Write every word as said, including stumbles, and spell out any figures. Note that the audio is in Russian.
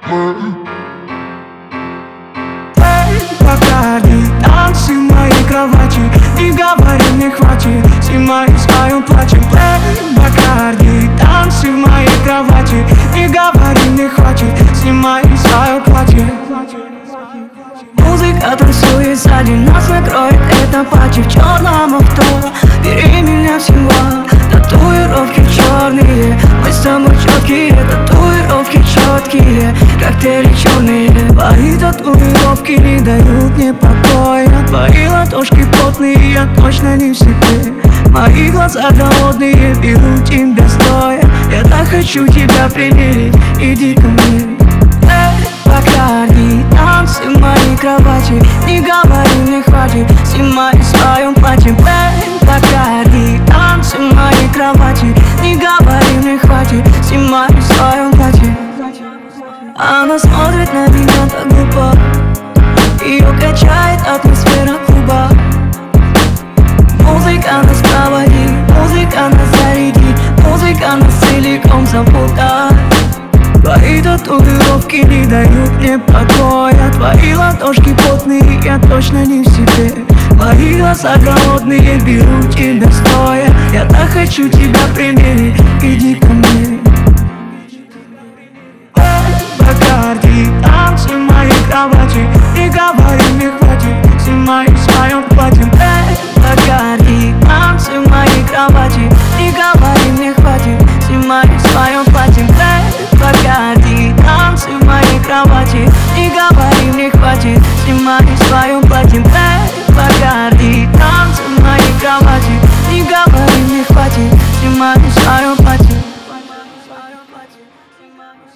Эй, Бакарди, танцы в моей кровати. Не говори, мне хватит, снимай свое платье. Эй, Бакарди, танцы в моей кровати. Не говори, мне хватит, снимай свое платье. Музыка танцует сзади, нас накроет эта пати. В черном авто, бери меня всего. Татуировки черные, мы с тобой четкие. Татуировки четкие, коктейли черные. Твои татуировки не дают мне покоя. Твои ладошки потные, я точно не в себе. Мои глаза голодные, беру тебя стоя. Я так хочу тебя примерить, иди ко мне. Эй, Бакарди, танцы в моей кровати. Не говори, мне хватит, снимай в своем платье. Эй, Бакарди, танцы в моей кровати. Не говори, мне хватит, снимай в своем платье. Она смотрит на меня так глупо, ее качает атмосфера клуба. Музыка нас проводит, музыка нас зарядит, музыка нас целиком запутает. Твои татуировки не дают мне покоя. Твои ладошки потные, я точно не в себе. Мои глаза голодные, беру тебя стоя. Я так хочу тебя примерить, иди ко мне. Эй, Бакарди, танцы в моей кровати. Не говори, мне хватит, снимай свое платье. Эй, Бакарди, танцы в моей кровати. Не говори, мне хватит, снимай свое платье. Эй, Бакарди, танцы в моей кровати. Не говори, мне хватит, снимай свое платье. Эй, Бакарди, танцы в моей кровати. Не говори, мне хватит, снимай свое платье.